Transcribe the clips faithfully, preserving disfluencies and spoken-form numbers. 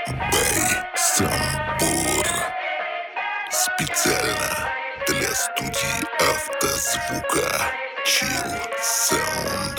Байсамбур. Специально для студии автозвука Chill Sound.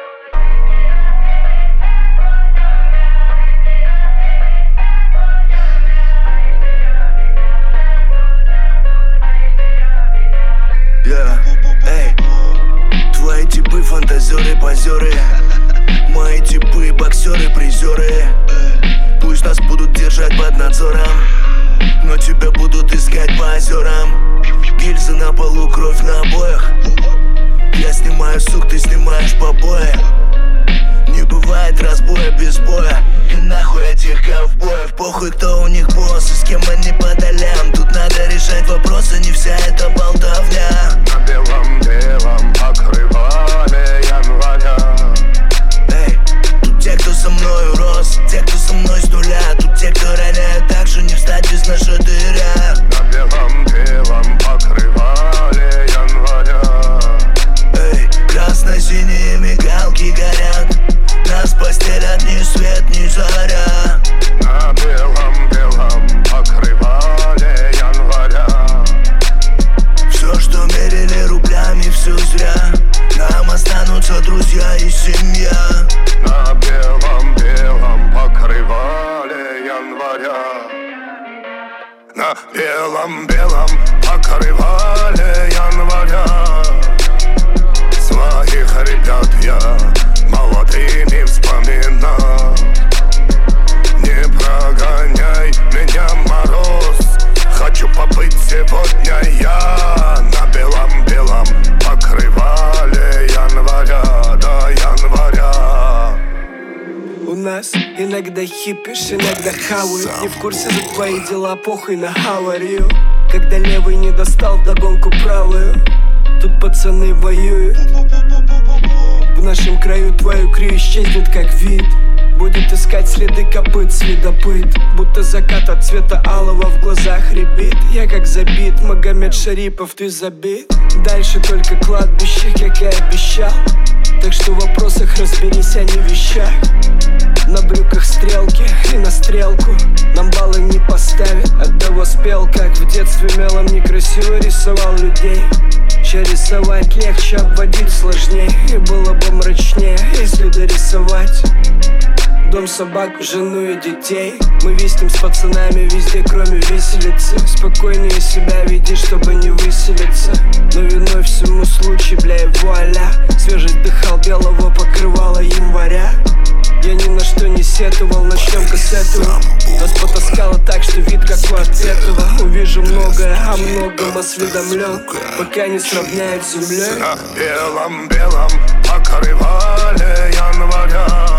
Yeah, эй, твои типы фантазеры, позеры. Мои типы боксеры, призеры. Пусть нас будут держать под надзором, но тебя будут искать по озерам. Гильзы на полу, кровь на обоях. Я снимаю сук, ты снимаешь побои. Не бывает разбоя без боя. И нахуй этих ковбоев. Похуй, кто у них босс и с кем они по долям. Тут надо решать вопросы, не вся эта болтовня. На белом-белом покрывале января. Эй, тут те, кто со мною рос, те, кто со мной с нуля. Тут те, кто роняют так же, не встать без нашатыря. На белом-белом покрывале января. Эй, красно-синие мигалки горят. Нас постелят ни свет, ни заря. На белом-белом покрывале января. Все, что мерили рублями, все зря. Нам останутся друзья и семья. На белом-белом покрывале января. На белом-белом покрывале января. Своих ребят я молодыми вспоминал. Не прогоняй меня, мороз. Хочу побыть сегодня я на белом-белом покрывале января, до января. У нас иногда хипишь, иногда хавают. Не в курсе за твои дела, похуй на аварию. Когда левый не достал вдогонку правую. Тут пацаны воюют. В нашем краю твою крию исчезнет как вид. Будет искать следы копыт следопыт. Будто закат от цвета алого в глазах рябит. Я как забит, Магомед Шарипов, ты забит. Дальше только кладбище, как и обещал. Так что в вопросах разберись, а не в вещах. На брюках стрелки и на стрелку нам баллы не поставят. Оттого спел, как в детстве мелом некрасиво рисовал людей. Че рисовать легче, обводить сложнее. И было бы мрачнее, если дорисовать дом, собаку, жену и детей. Мы виснем с пацанами везде, кроме виселицы. Спокойнее себя веди, чтобы не выселиться. Но виной всему случай, бля, и вуаля. Свежесть дыхал белого покрывала января. Я ни на что не сетовал, начнем-ка с этого. Нас потаскало так, что вид как у Ответова. Увижу многое, о многом осведомлен, пока не сравняют с землей. На белом-белом покрывале января.